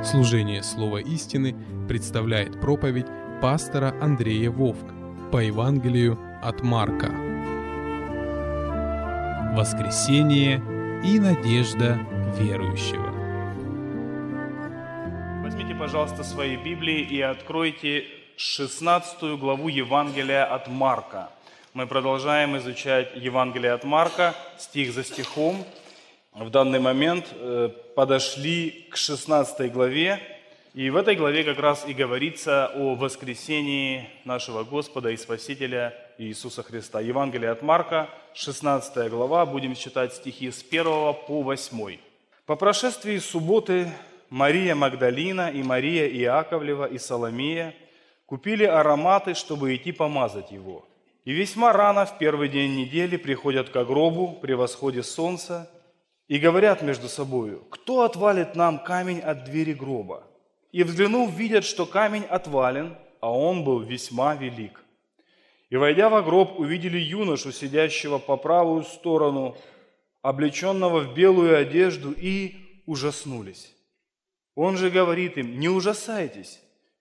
Служение «Слово истины» представляет проповедь пастора Андрея Вовк по Евангелию от Марка. Воскресение и надежда верующего. Возьмите, пожалуйста, свои Библии и откройте 16 главу Евангелия от Марка. Мы продолжаем изучать Евангелие от Марка, стих за стихом. В данный момент подошли к 16 главе, и в этой главе как раз и говорится о воскресении нашего Господа и Спасителя Иисуса Христа. Евангелие от Марка, 16 глава, будем читать стихи с 1 по 8. «По прошествии субботы Мария Магдалина и Мария Иаковлева и Соломея купили ароматы, чтобы идти помазать его. И весьма рано в первый день недели приходят к гробу при восходе солнца и говорят между собою: кто отвалит нам камень от двери гроба? И взглянув, видят, что камень отвален, а он был весьма велик. И, войдя во гроб, увидели юношу, сидящего по правую сторону, облеченного в белую одежду, и ужаснулись. Он же говорит им: не ужасайтесь,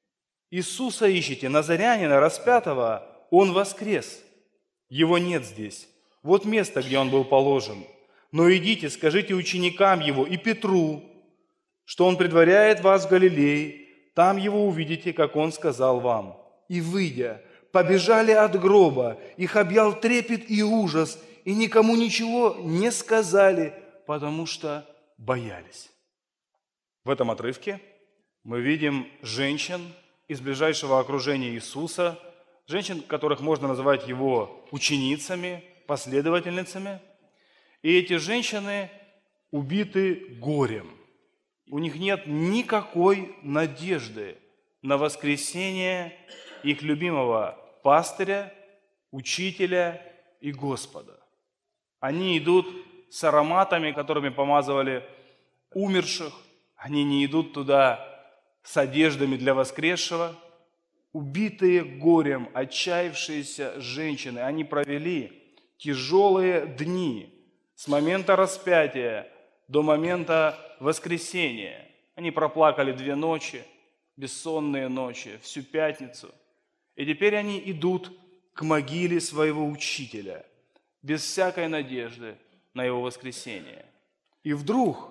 Иисуса ищете, Назарянина, распятого, Он воскрес. Его нет здесь. Вот место, где Он был положен. Но идите, скажите ученикам Его и Петру, что Он предваряет вас в Галилее, там Его увидите, как Он сказал вам. И, выйдя, побежали от гроба, их объял трепет и ужас, и никому ничего не сказали, потому что боялись». В этом отрывке мы видим женщин из ближайшего окружения Иисуса, женщин, которых можно назвать Его ученицами, последовательницами. И эти женщины убиты горем. У них нет никакой надежды на воскресение их любимого пастыря, учителя и Господа. Они идут с ароматами, которыми помазывали умерших. Они не идут туда с одеждами для воскресшего. Убитые горем, отчаявшиеся женщины, они провели тяжелые дни с момента распятия до момента воскресения. Они проплакали 2 ночи, бессонные ночи, всю пятницу. И теперь они идут к могиле своего учителя, без всякой надежды на его воскресение. И вдруг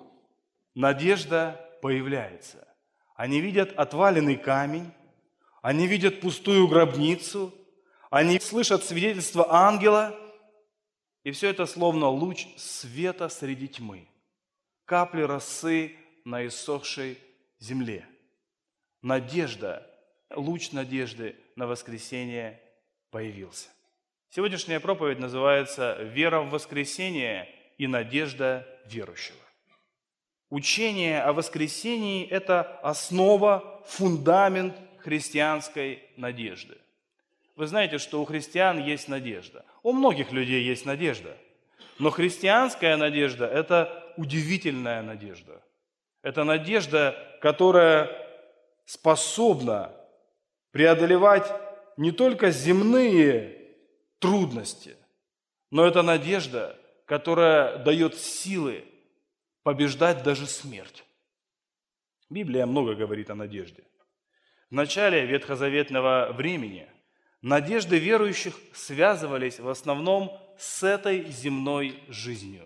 надежда появляется. Они видят отваленный камень, они видят пустую гробницу, они слышат свидетельство ангела, и все это словно луч света среди тьмы, капли росы на иссохшей земле. Надежда, луч надежды на воскресение появился. Сегодняшняя проповедь называется «Вера в воскресение и надежда верующего». Учение о воскресении – это основа, фундамент христианской надежды. Вы знаете, что у христиан есть надежда. У многих людей есть надежда. Но христианская надежда – это удивительная надежда. Это надежда, которая способна преодолевать не только земные трудности, но это надежда, которая дает силы побеждать даже смерть. Библия много говорит о надежде. В начале ветхозаветного времени надежды верующих связывались в основном с этой земной жизнью.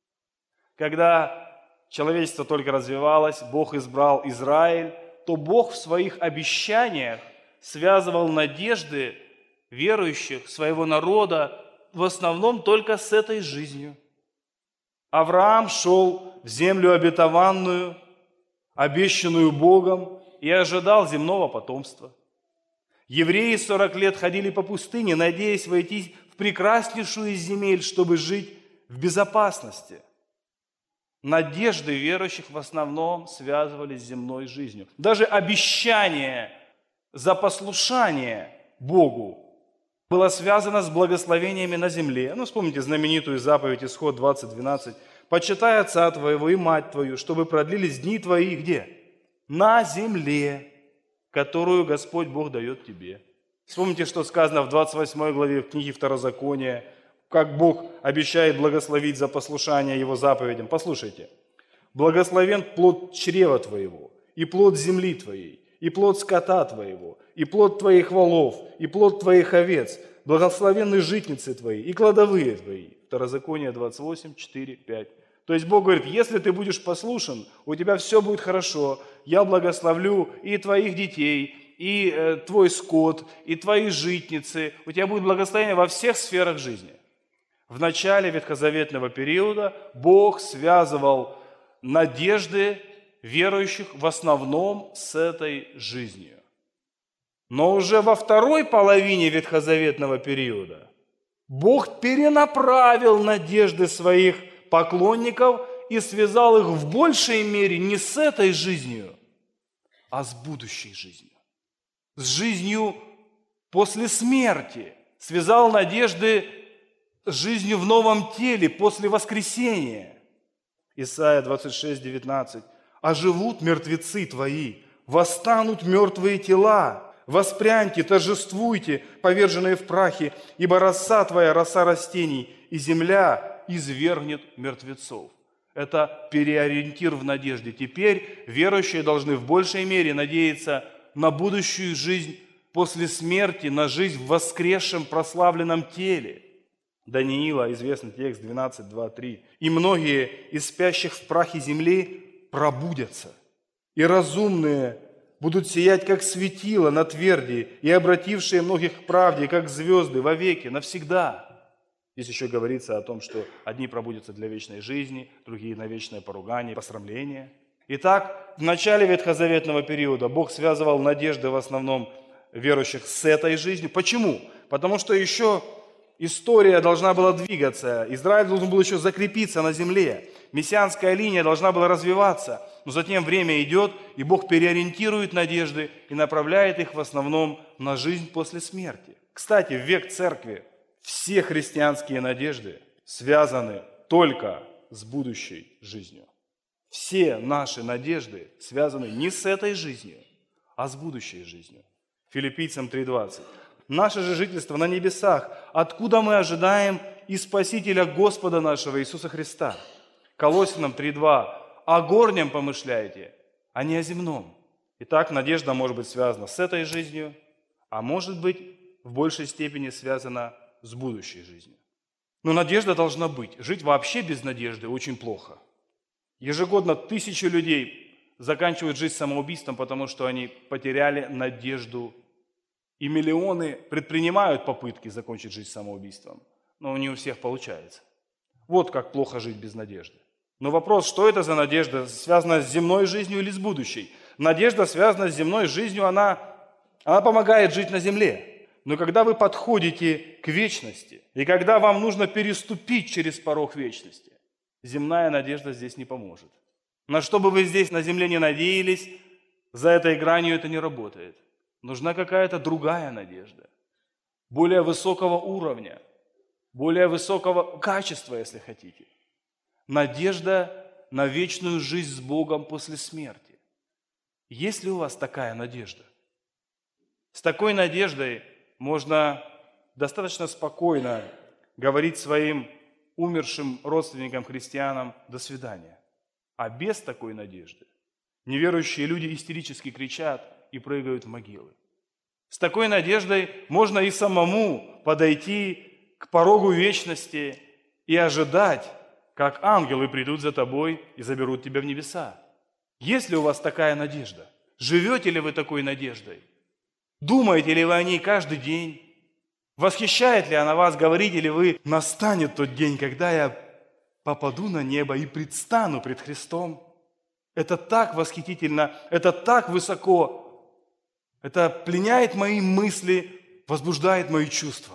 Когда человечество только развивалось, Бог избрал Израиль, то Бог в своих обещаниях связывал надежды верующих, своего народа, в основном только с этой жизнью. Авраам шел в землю обетованную, обещанную Богом, и ожидал земного потомства. Евреи 40 лет ходили по пустыне, надеясь войти в прекраснейшую из земель, чтобы жить в безопасности. Надежды верующих в основном связывались с земной жизнью. Даже обещание за послушание Богу было связано с благословениями на земле. Вспомните знаменитую заповедь Исход 20:12. «Почитай отца твоего и мать твою, чтобы продлились дни твои» где? На земле, которую Господь Бог дает тебе. Вспомните, что сказано в 28 главе книги Второзакония, как Бог обещает благословить за послушание Его заповедям. Послушайте. «Благословен плод чрева твоего, и плод земли твоей, и плод скота твоего, и плод твоих волов, и плод твоих овец, благословенны житницы твои и кладовые твои». Второзаконие 28, 4, 5. То есть Бог говорит, если ты будешь послушен, у тебя все будет хорошо, я благословлю и твоих детей, и твой скот, и твои житницы, у тебя будет благословение во всех сферах жизни. В начале ветхозаветного периода Бог связывал надежды верующих в основном с этой жизнью. Но уже во второй половине ветхозаветного периода Бог перенаправил надежды своих поклонников и связал их в большей мере не с этой жизнью, а с будущей жизнью. С жизнью после смерти. Связал надежды с жизнью в новом теле после воскресения. Исайя 26, 19. «Оживут мертвецы твои, восстанут мертвые тела. Воспряньте, торжествуйте, поверженные в прахе, ибо роса твоя, роса растений, и земля извергнет мертвецов». Это переориентир в надежде. Теперь верующие должны в большей мере надеяться на будущую жизнь после смерти, на жизнь в воскресшем прославленном теле. Даниила, известный текст 12, 2, 3. «И многие из спящих в прахе земли пробудятся, и разумные будут сиять, как светило на тверди, и обратившие многих к правде, как звезды, вовеки, навсегда». Здесь еще говорится о том, что одни пробудятся для вечной жизни, другие на вечное поругание, посрамление. Итак, в начале ветхозаветного периода Бог связывал надежды в основном верующих с этой жизнью. Почему? Потому что еще история должна была двигаться, Израиль должен был еще закрепиться на земле, мессианская линия должна была развиваться, но затем время идет, и Бог переориентирует надежды и направляет их в основном на жизнь после смерти. Кстати, в век церкви все христианские надежды связаны только с будущей жизнью. Все наши надежды связаны не с этой жизнью, а с будущей жизнью. Филиппийцам 3:20. «Наше же жительство на небесах, откуда мы ожидаем и Спасителя Господа нашего Иисуса Христа». Колоссянам 3:2. «О горнем помышляйте, а не о земном». Итак, надежда может быть связана с этой жизнью, а может быть в большей степени связана с будущей жизнью. Но надежда должна быть. Жить вообще без надежды очень плохо. Ежегодно тысячи людей заканчивают жизнь самоубийством, потому что они потеряли надежду. И миллионы предпринимают попытки закончить жизнь самоубийством, но не у всех получается. Вот как плохо жить без надежды. Но вопрос, что это за надежда, связана с земной жизнью или с будущей? Надежда, связанная с земной жизнью, она помогает жить на земле. Но когда вы подходите к вечности, и когда вам нужно переступить через порог вечности, земная надежда здесь не поможет. На что бы вы здесь на земле не надеялись, за этой гранью это не работает. Нужна какая-то другая надежда, более высокого уровня, более высокого качества, если хотите. Надежда на вечную жизнь с Богом после смерти. Есть ли у вас такая надежда? С такой надеждой можно достаточно спокойно говорить своим умершим родственникам, христианам «до свидания». А без такой надежды неверующие люди истерически кричат и прыгают в могилы. С такой надеждой можно и самому подойти к порогу вечности и ожидать, как ангелы придут за тобой и заберут тебя в небеса. Есть ли у вас такая надежда? Живете ли вы такой надеждой? Думаете ли вы о ней каждый день? Восхищает ли она вас? Говорите ли вы, настанет тот день, когда я попаду на небо и предстану пред Христом? Это так восхитительно, это так высоко, это пленяет мои мысли, возбуждает мои чувства.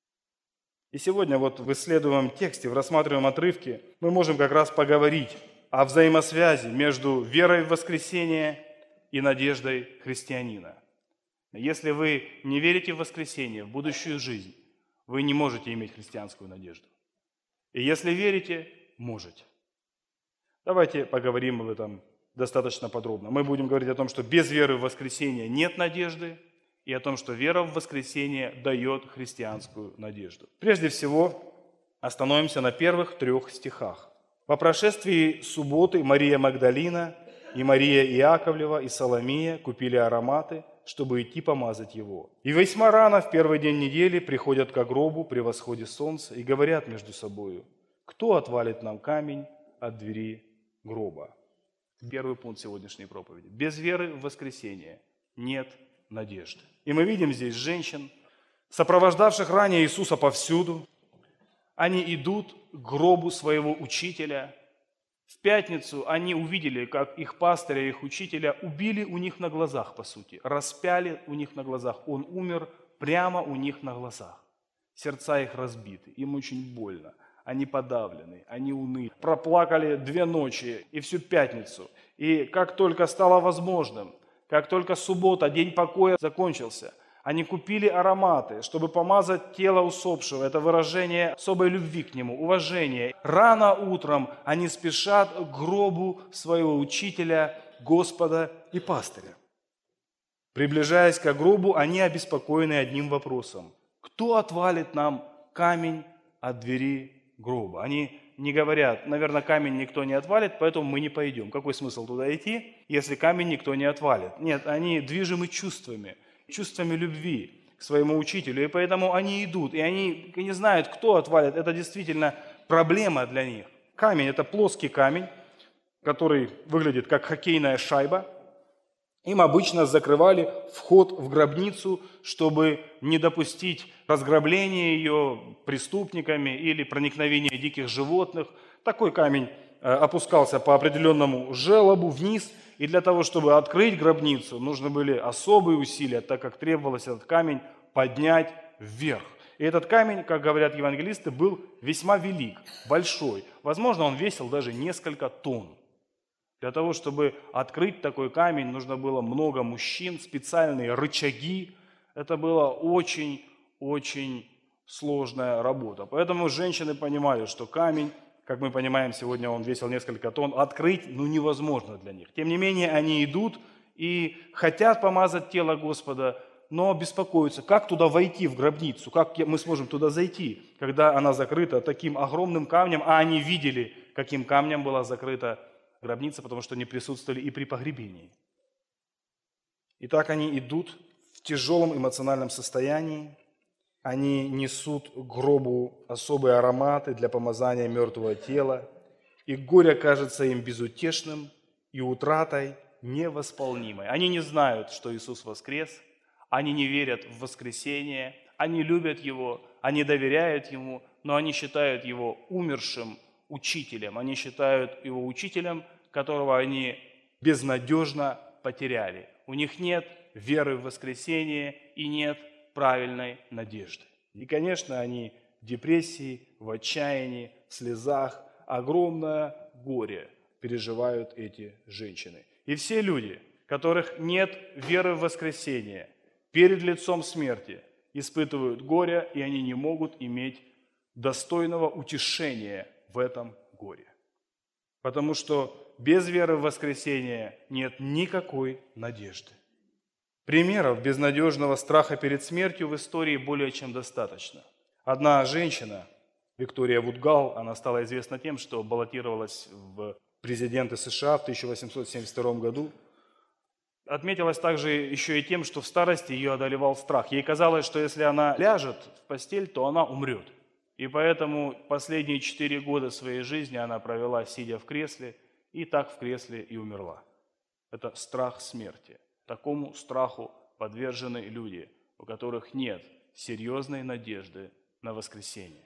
И сегодня вот в исследуемом тексте, в рассматриваемом отрывке, мы можем как раз поговорить о взаимосвязи между верой в воскресение и надеждой христианина. Если вы не верите в воскресение, в будущую жизнь, вы не можете иметь христианскую надежду. И если верите, можете. Давайте поговорим об этом достаточно подробно. Мы будем говорить о том, что без веры в воскресение нет надежды, и о том, что вера в воскресение дает христианскую надежду. Прежде всего, остановимся на первых 3 стихах. «По прошествии субботы Мария Магдалина И Мария Иаковлева, и Соломия купили ароматы, чтобы идти помазать его. И весьма рано, в первый день недели, приходят ко гробу при восходе солнца и говорят между собою: кто отвалит нам камень от двери гроба? Первый пункт сегодняшней проповеди. Без веры в воскресение нет надежды. И мы видим здесь женщин, сопровождавших ранее Иисуса повсюду. Они идут к гробу своего учителя. В пятницу они увидели, как их пастыря, их учителя убили у них на глазах, по сути. Распяли у них на глазах. Он умер прямо у них на глазах. Сердца их разбиты, им очень больно. Они подавлены, они уныли. Проплакали 2 ночи и всю пятницу. И как только стало возможным, как только суббота, день покоя закончился, они купили ароматы, чтобы помазать тело усопшего. Это выражение особой любви к нему, уважения. Рано утром они спешат к гробу своего учителя, Господа и пастыря. Приближаясь к гробу, они обеспокоены одним вопросом: кто отвалит нам камень от двери гроба? Они не говорят: наверное, камень никто не отвалит, поэтому мы не пойдем. Какой смысл туда идти, если камень никто не отвалит? Нет, они движимы чувствами любви к своему учителю, и поэтому они идут, и они не знают, кто отвалит. Это действительно проблема для них. Камень – это плоский камень, который выглядит как хоккейная шайба. Им обычно закрывали вход в гробницу, чтобы не допустить разграбления ее преступниками или проникновения диких животных. Такой камень опускался по определенному желобу вниз, и для того, чтобы открыть гробницу, нужны были особые усилия, так как требовалось этот камень поднять вверх. И этот камень, как говорят евангелисты, был весьма велик, большой. Возможно, он весил даже несколько тонн. Для того, чтобы открыть такой камень, нужно было много мужчин, специальные рычаги. Это была очень сложная работа. Поэтому женщины понимали, что камень, как мы понимаем, сегодня он весил несколько тонн, открыть невозможно для них. Тем не менее, они идут и хотят помазать тело Господа, но беспокоятся, как туда войти в гробницу, как мы сможем туда зайти, когда она закрыта таким огромным камнем, а они видели, каким камнем была закрыта гробница, потому что они присутствовали и при погребении. Итак, они идут в тяжелом эмоциональном состоянии, они несут к гробу особые ароматы для помазания мертвого тела, и горе кажется им безутешным и утратой невосполнимой. Они не знают, что Иисус воскрес, они не верят в воскресение, они любят Его, они доверяют Ему, но они считают Его умершим учителем. Они считают Его учителем, которого они безнадежно потеряли. У них нет веры в воскресение и нет правильной надежды. И, конечно, они в депрессии, в отчаянии, в слезах, огромное горе переживают эти женщины. И все люди, которых нет веры в воскресение, перед лицом смерти испытывают горе, и они не могут иметь достойного утешения в этом горе. Потому что без веры в воскресение нет никакой надежды. Примеров безнадежного страха перед смертью в истории более чем достаточно. Одна женщина, Виктория Вудгал, она стала известна тем, что баллотировалась в президенты США в 1872 году. Отметилась также еще и тем, что в старости ее одолевал страх. Ей казалось, что если она ляжет в постель, то она умрет. И поэтому последние 4 года своей жизни она провела, сидя в кресле, и так в кресле и умерла. Это страх смерти. Такому страху подвержены люди, у которых нет серьезной надежды на воскресение.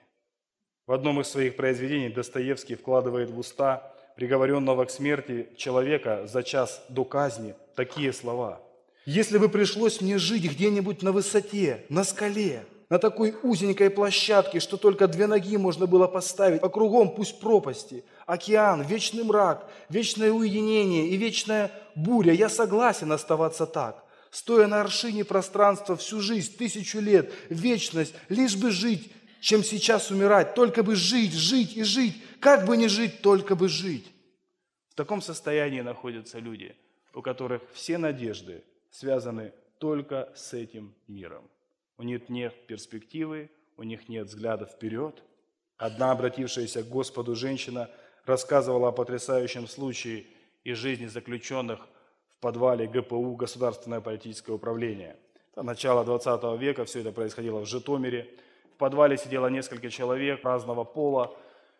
В одном из своих произведений Достоевский вкладывает в уста приговоренного к смерти человека за час до казни такие слова: «Если бы пришлось мне жить где-нибудь на высоте, на скале, на такой узенькой площадке, что только 2 ноги можно было поставить, а кругом пусть пропасти, океан, вечный мрак, вечное уединение и вечная буря, я согласен оставаться так, стоя на аршине пространства всю жизнь, 1000 лет, вечность, лишь бы жить, чем сейчас умирать, только бы жить, жить и жить, как бы не жить, только бы жить». В таком состоянии находятся люди, у которых все надежды связаны только с этим миром. У них нет перспективы, у них нет взгляда вперед. Одна обратившаяся к Господу женщина рассказывала о потрясающем случае и жизни заключенных в подвале ГПУ, Государственное политическое управление. Это начало 20 века, все это происходило в Житомире. В подвале сидело несколько человек разного пола,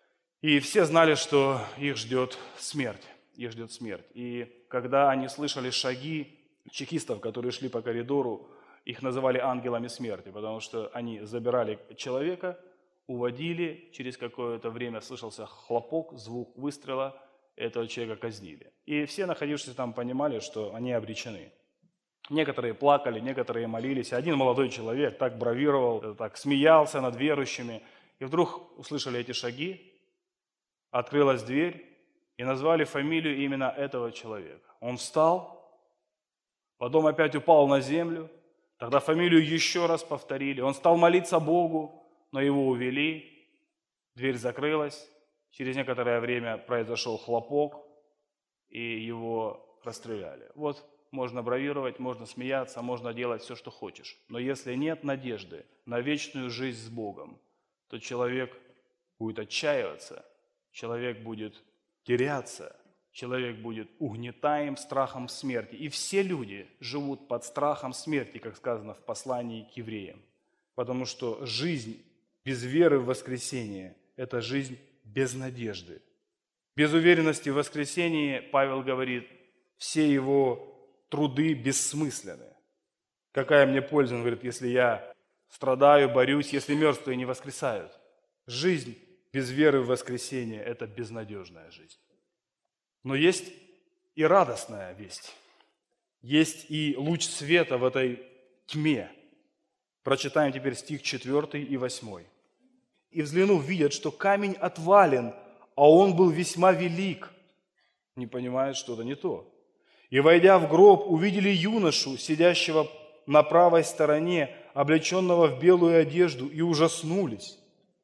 и все знали, что их ждет смерть. Их ждет смерть. И когда они слышали шаги чекистов, которые шли по коридору, их называли ангелами смерти, потому что они забирали человека, уводили, через какое-то время слышался хлопок, звук выстрела, этого человека казнили. И все находившиеся там понимали, что они обречены. Некоторые плакали, некоторые молились. Один молодой человек так бравировал, так смеялся над верующими. И вдруг услышали эти шаги, открылась дверь, и назвали фамилию именно этого человека. Он встал, потом опять упал на землю, тогда фамилию еще раз повторили. Он стал молиться Богу, но его увели, дверь закрылась. Через некоторое время произошел хлопок, и его расстреляли. Вот можно бравировать, можно смеяться, можно делать все, что хочешь. Но если нет надежды на вечную жизнь с Богом, то человек будет отчаиваться, человек будет теряться, человек будет угнетаем страхом смерти. И все люди живут под страхом смерти, как сказано в послании к евреям. Потому что жизнь без веры в воскресение – это жизнь без надежды. Без уверенности в воскресении, Павел говорит, все его труды бессмысленны. Какая мне польза, он говорит, если я страдаю, борюсь, если мертвые не воскресают. Жизнь без веры в воскресение – это безнадежная жизнь. Но есть и радостная весть. Есть и луч света в этой тьме. Прочитаем теперь стих 4 и 8. «И взглянув, видят, что камень отвален, а он был весьма велик». Не понимают, что-то не то. «И, войдя в гроб, увидели юношу, сидящего на правой стороне, облеченного в белую одежду, и ужаснулись.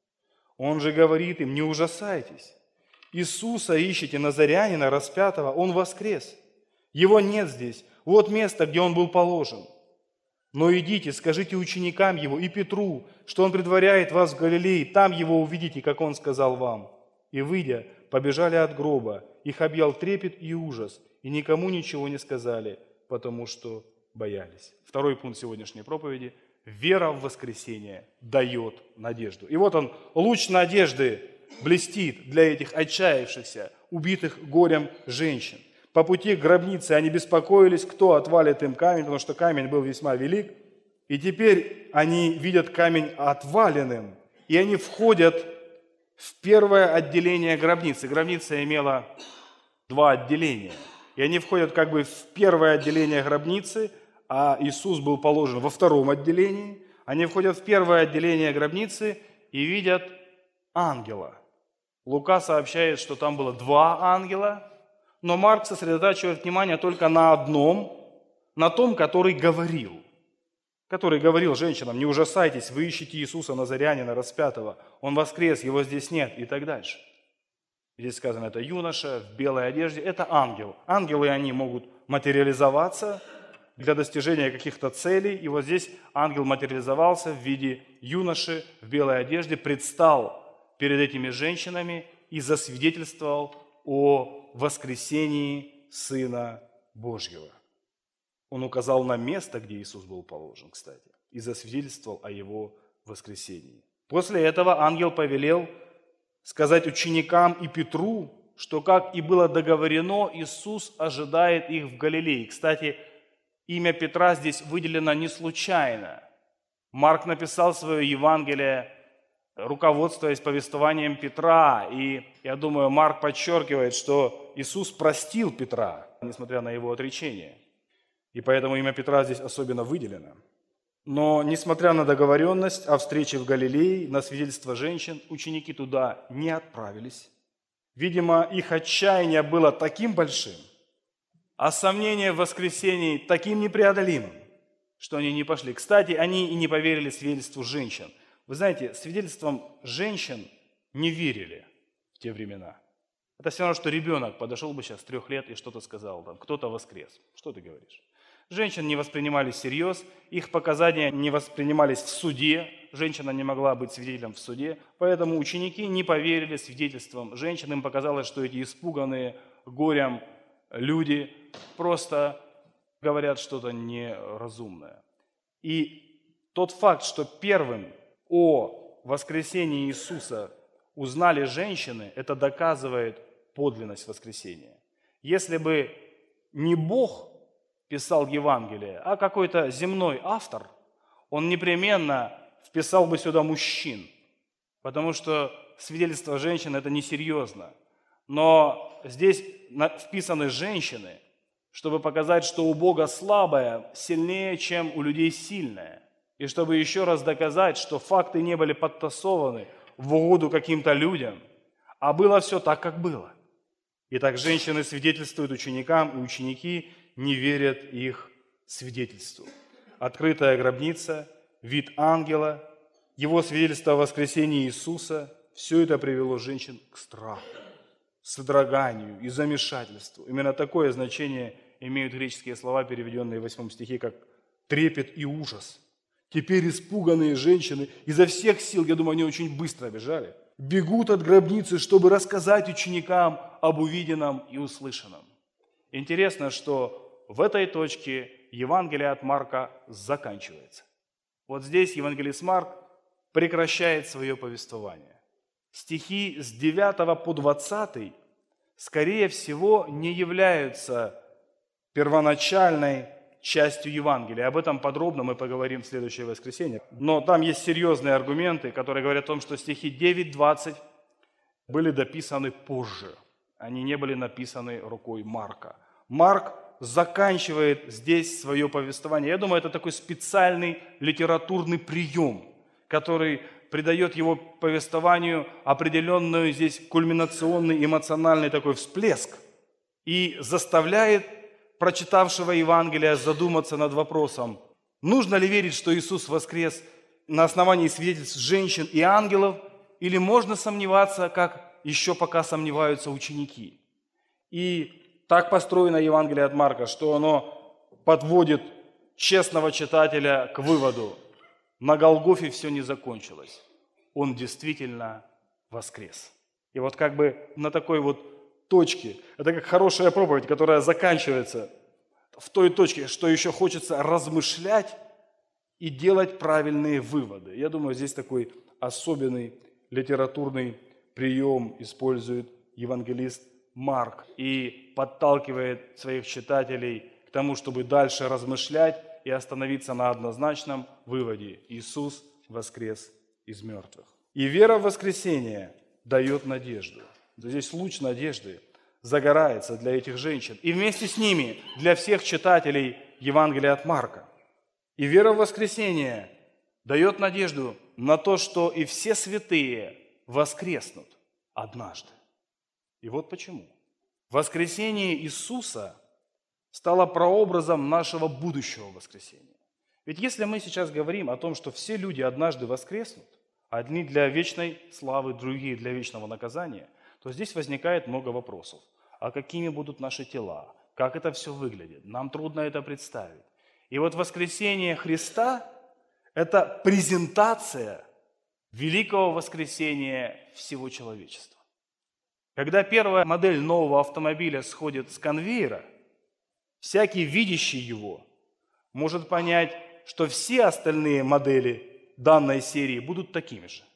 Он же говорит им, не ужасайтесь. Иисуса ищете, Назарянина, распятого, Он воскрес. Его нет здесь, вот место, где Он был положен. Но идите, скажите ученикам Его и Петру, что Он предваряет вас в Галилее, там Его увидите, как Он сказал вам». И, выйдя, побежали от гроба, их объял трепет и ужас, и никому ничего не сказали, потому что боялись. Второй пункт сегодняшней проповеди – вера в воскресение дает надежду. И вот он, луч надежды, блестит для этих отчаявшихся, убитых горем женщин. По пути к гробнице они беспокоились, кто отвалит им камень, потому что камень был весьма велик. И теперь они видят камень отваленным, и они входят в первое отделение гробницы. Гробница имела два отделения. И они входят как бы в первое отделение гробницы, а Иисус был положен во втором отделении. Они входят в первое отделение гробницы и видят ангела. Лука сообщает, что там было два ангела, но Марк сосредотачивает внимание только на одном, на том, который говорил женщинам, не ужасайтесь, вы ищете Иисуса Назарянина, распятого, Он воскрес, Его здесь нет, и так дальше. Здесь сказано, это юноша в белой одежде, это ангел. Ангелы, они могут материализоваться для достижения каких-то целей, и вот здесь ангел материализовался в виде юноши в белой одежде, предстал перед этими женщинами и засвидетельствовал о воскресении Сына Божьего. Он указал на место, где Иисус был положен, кстати, и засвидетельствовал о Его воскресении. После этого ангел повелел сказать ученикам и Петру, что, как и было договорено, Иисус ожидает их в Галилее. Кстати, имя Петра здесь выделено не случайно. Марк написал свое Евангелие, руководствуясь повествованием Петра. И я думаю, Марк подчеркивает, что Иисус простил Петра, несмотря на его отречение. И поэтому имя Петра здесь особенно выделено. Но, несмотря на договоренность о встрече в Галилее, на свидетельство женщин, ученики туда не отправились. Видимо, их отчаяние было таким большим, а сомнение в воскресении таким непреодолимым, что они не пошли. Кстати, они и не поверили свидетельству женщин. Вы знаете, свидетельством женщин не верили в те времена. Это все равно, что ребенок подошел бы сейчас 3 лет и что-то сказал, там, кто-то воскрес. Что ты говоришь? Женщин не воспринимались всерьез, их показания не воспринимались в суде, женщина не могла быть свидетелем в суде, поэтому ученики не поверили свидетельствам женщин, им показалось, что эти испуганные горем люди просто говорят что-то неразумное. И тот факт, что первым о воскресении Иисуса узнали женщины, это доказывает подлинность воскресения. Если бы не Бог писал Евангелие, а какой-то земной автор, он непременно вписал бы сюда мужчин, потому что свидетельство женщин – это несерьезно. Но здесь вписаны женщины, чтобы показать, что у Бога слабое сильнее, чем у людей сильное. И чтобы еще раз доказать, что факты не были подтасованы в угоду каким-то людям, а было все так, как было. Итак, женщины свидетельствуют ученикам, и ученики не верят их свидетельству. Открытая гробница, вид ангела, его свидетельство о воскресении Иисуса – все это привело женщин к страху, содроганию и замешательству. Именно такое значение имеют греческие слова, переведенные в 8 стихе, как «трепет и ужас». Теперь испуганные женщины изо всех сил, я думаю, они очень быстро бежали, бегут от гробницы, чтобы рассказать ученикам об увиденном и услышанном. Интересно, что в этой точке Евангелие от Марка заканчивается. Вот здесь евангелист Марк прекращает свое повествование. Стихи с 9 по 20, скорее всего, не являются первоначальной частью Евангелия. Об этом подробно мы поговорим в следующее воскресенье. Но там есть серьезные аргументы, которые говорят о том, что стихи 9-20 были дописаны позже. Они не были написаны рукой Марка. Марк заканчивает здесь свое повествование. Я думаю, это такой специальный литературный прием, который придает его повествованию определенную здесь кульминационный эмоциональный такой всплеск и заставляет прочитавшего Евангелие задуматься над вопросом, нужно ли верить, что Иисус воскрес на основании свидетельств женщин и ангелов, или можно сомневаться, как еще пока сомневаются ученики. И так построено Евангелие от Марка, что оно подводит честного читателя к выводу: на Голгофе все не закончилось. Он действительно воскрес. И вот как бы на такой вот точке, это как хорошая проповедь, которая заканчивается в той точке, что еще хочется размышлять и делать правильные выводы. Я думаю, здесь такой особенный литературный прием использует евангелист Марк и подталкивает своих читателей к тому, чтобы дальше размышлять и остановиться на однозначном выводе: Иисус воскрес из мертвых. И вера в воскресение дает надежду. Здесь луч надежды загорается для этих женщин. И вместе с ними для всех читателей Евангелия от Марка. И вера в воскресение дает надежду на то, что и все святые воскреснут однажды. И вот почему. Воскресение Иисуса стало прообразом нашего будущего воскресения. Ведь если мы сейчас говорим о том, что все люди однажды воскреснут, одни для вечной славы, другие для вечного наказания, то здесь возникает много вопросов. А какими будут наши тела? Как это все выглядит? Нам трудно это представить. И вот воскресение Христа – это презентация великого воскресения всего человечества. Когда первая модель нового автомобиля сходит с конвейера, всякий видящий его может понять, что все остальные модели данной серии будут такими же.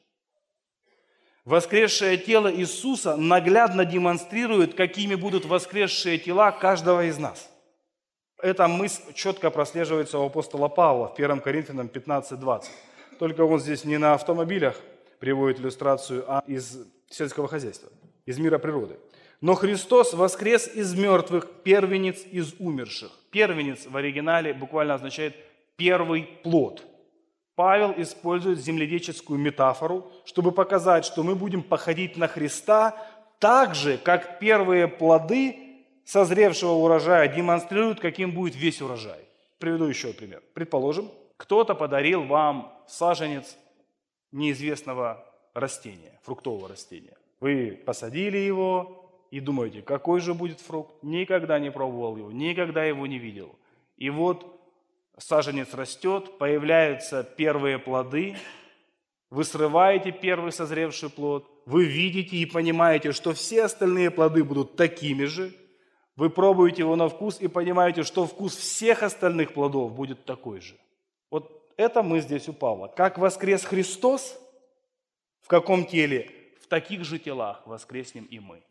Воскресшее тело Иисуса наглядно демонстрирует, какими будут воскресшие тела каждого из нас. Эта мысль четко прослеживается у апостола Павла в 1 Коринфянам 15:20. Только он здесь не на автомобилях приводит иллюстрацию, а из сельского хозяйства, из мира природы. Но Христос воскрес из мертвых, первенец из умерших. Первенец в оригинале буквально означает «первый плод». Павел использует земледельческую метафору, чтобы показать, что мы будем походить на Христа так же, как первые плоды созревшего урожая демонстрируют, каким будет весь урожай. Приведу еще пример. Предположим, кто-то подарил вам саженец неизвестного растения, фруктового растения. Вы посадили его и думаете, какой же будет фрукт? Никогда не пробовал его, никогда его не видел. И вот саженец растет, появляются первые плоды, вы срываете первый созревший плод, вы видите и понимаете, что все остальные плоды будут такими же, Вы пробуете его на вкус и понимаете, что вкус всех остальных плодов будет такой же. Вот это мы здесь у Павла. Как воскрес Христос, в каком теле? В таких же телах воскреснем и мы.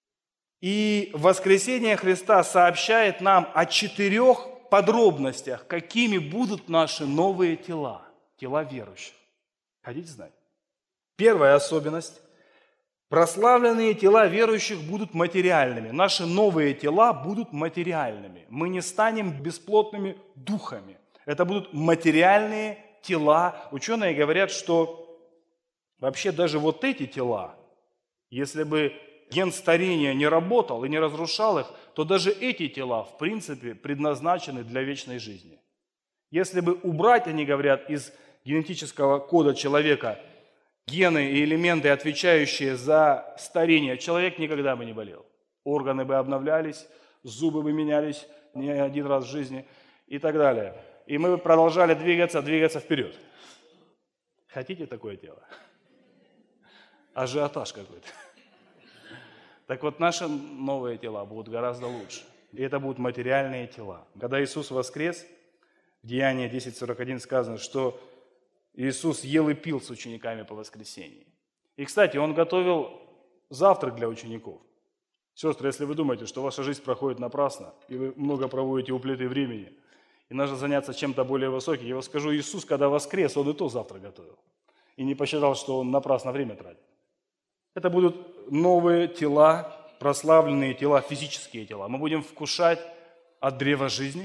И воскресение Христа сообщает нам о 4 подробностях, какими будут наши новые тела, тела верующих. Хотите знать? Первая особенность. Прославленные тела верующих будут материальными. Наши новые тела будут материальными. Мы не станем бесплотными духами. Это будут материальные тела. Ученые говорят, что вообще даже вот эти тела, если бы ген старения не работал и не разрушал их, то даже эти тела, в принципе, предназначены для вечной жизни. Если бы убрать, они говорят, из генетического кода человека гены и элементы, отвечающие за старение, человек никогда бы не болел. Органы бы обновлялись, зубы бы менялись не один раз в жизни и так далее. И мы бы продолжали двигаться вперед. Хотите такое тело? Ажиотаж какой-то. Так вот, наши новые тела будут гораздо лучше. И это будут материальные тела. Когда Иисус воскрес, в Деянии 10:41 сказано, что Иисус ел и пил с учениками по воскресении. И, кстати, Он готовил завтрак для учеников. Сестры, если вы думаете, что ваша жизнь проходит напрасно, и вы много проводите у плиты времени, и нужно заняться чем-то более высоким, я вам скажу, Иисус, когда воскрес, Он и то завтрак готовил. И не посчитал, что Он напрасно время тратит. Это будут новые тела, прославленные тела, физические тела. Мы будем вкушать от древа жизни,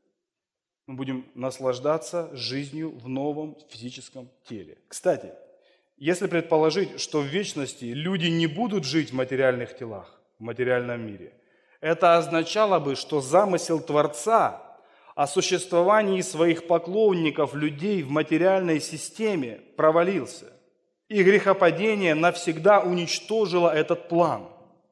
мы будем наслаждаться жизнью в новом физическом теле. Кстати, если предположить, что в вечности люди не будут жить в материальных телах, в материальном мире, это означало бы, что замысел Творца о существовании своих поклонников, людей в материальной системе провалился. И грехопадение навсегда уничтожило этот план.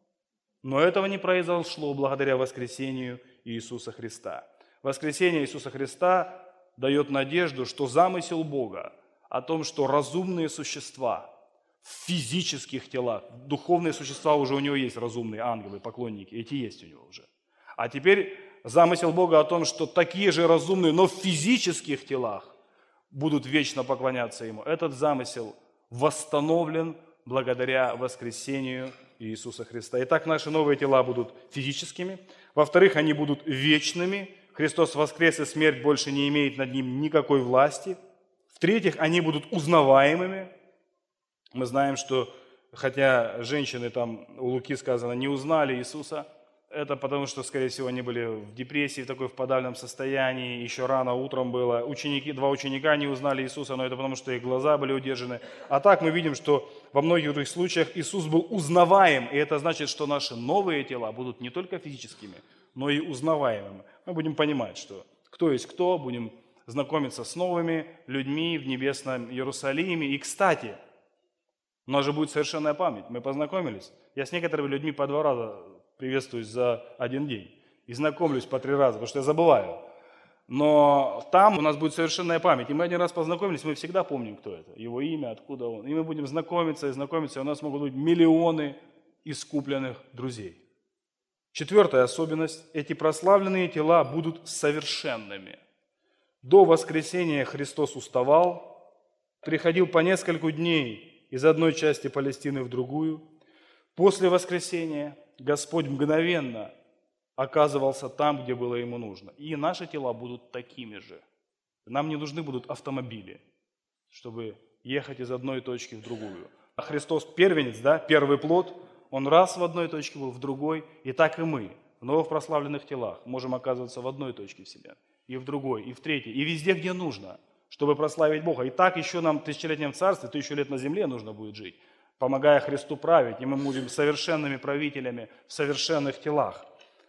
Но этого не произошло благодаря воскресению Иисуса Христа. Воскресение Иисуса Христа дает надежду, что замысел Бога о том, что разумные существа в физических телах, духовные существа уже у него есть, разумные ангелы, поклонники, эти есть у него уже. А теперь замысел Бога о том, что такие же разумные, но в физических телах будут вечно поклоняться Ему. Этот замысел восстановлен благодаря воскресению Иисуса Христа. Итак, наши новые тела будут физическими. Во-вторых, они будут вечными. Христос воскрес, и смерть больше не имеет над ним никакой власти. В-третьих, они будут узнаваемыми. Мы знаем, что хотя женщины там, у Луки сказано, не узнали Иисуса, это потому, что, скорее всего, они были в депрессии, в такой в подавленном состоянии, еще рано утром было. Два ученика не узнали Иисуса, но это потому, что их глаза были удержаны. А так мы видим, что во многих других случаях Иисус был узнаваем, и это значит, что наши новые тела будут не только физическими, но и узнаваемыми. Мы будем понимать, что кто есть кто, будем знакомиться с новыми людьми в небесном Иерусалиме. И, кстати, у нас же будет совершенная память. Мы познакомились. Я с некоторыми людьми по 2 раза приветствуюсь за один день и знакомлюсь по 3 раза, потому что я забываю. Но там у нас будет совершенная память. И мы один раз познакомились, мы всегда помним, кто это, его имя, откуда он. И мы будем знакомиться, и у нас могут быть миллионы искупленных друзей. 4-я особенность. Эти прославленные тела будут совершенными. До воскресения Христос уставал, приходил по несколько дней из одной части Палестины в другую. После воскресения Господь мгновенно оказывался там, где было Ему нужно. И наши тела будут такими же. Нам не нужны будут автомобили, чтобы ехать из одной точки в другую. А Христос первенец, первый плод, Он раз в одной точке был, в другой. И так и мы в новых прославленных телах можем оказываться в одной точке Вселенной, и в другой, и в третьей, и везде, где нужно, чтобы прославить Бога. И так еще нам в тысячелетнем царстве, 1000 лет на земле нужно будет жить, помогая Христу править, и мы будем совершенными правителями в совершенных телах.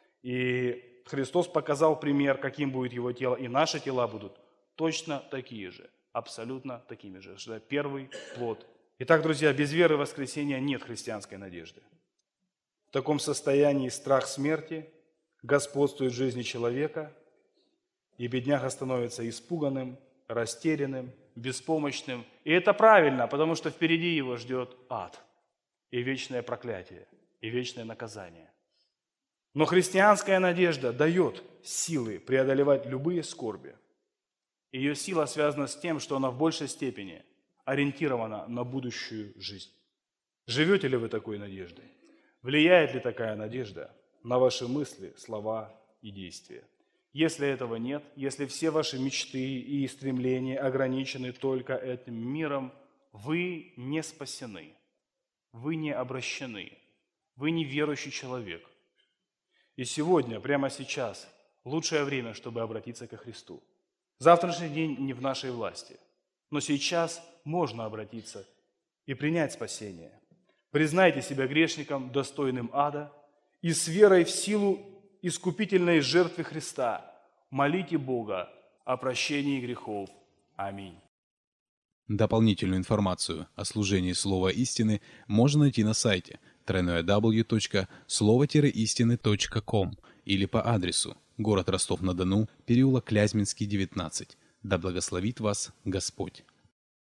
И Христос показал пример, каким будет Его тело, и наши тела будут точно такие же, абсолютно такими же. Это первый плод. Итак, друзья, без веры в воскресение нет христианской надежды. В таком состоянии страх смерти господствует в жизни человека, и бедняга становится испуганным, растерянным, беспомощным. И это правильно, потому что впереди его ждет ад, и вечное проклятие, и вечное наказание. Но христианская надежда дает силы преодолевать любые скорби. Ее сила связана с тем, что она в большей степени ориентирована на будущую жизнь. Живете ли вы такой надеждой? Влияет ли такая надежда на ваши мысли, слова и действия? Если этого нет, если все ваши мечты и стремления ограничены только этим миром, вы не спасены, вы не обращены, вы не верующий человек. И сегодня, прямо сейчас, лучшее время, чтобы обратиться ко Христу. Завтрашний день не в нашей власти, но сейчас можно обратиться и принять спасение. Признайте себя грешником, достойным ада, и с верой в силу искупительной жертвы Христа молите Бога о прощении грехов. Аминь. Дополнительную информацию о служении Слова Истины можно найти на сайте www.slovo-истины.com или по адресу город Ростов-на-Дону, переулок Клязьминский, 19. Да благословит вас Господь!